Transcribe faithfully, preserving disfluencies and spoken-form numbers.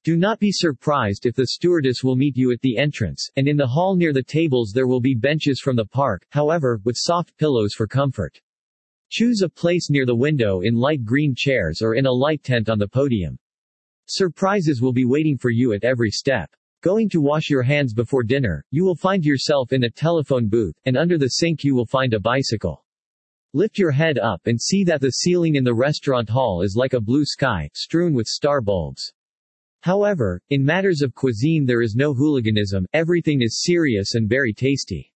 Do not be surprised if the stewardess will meet you at the entrance, and in the hall near the tables there will be benches from the park, however, with soft pillows for comfort. Choose a place near the window in light green chairs or in a light tent on the podium. Surprises will be waiting for you at every step. Going to wash your hands before dinner, you will find yourself in a telephone booth, and under the sink you will find a bicycle. Lift your head up and see that the ceiling in the restaurant hall is like a blue sky, strewn with star bulbs. However, in matters of cuisine there is no hooliganism, everything is serious and very tasty.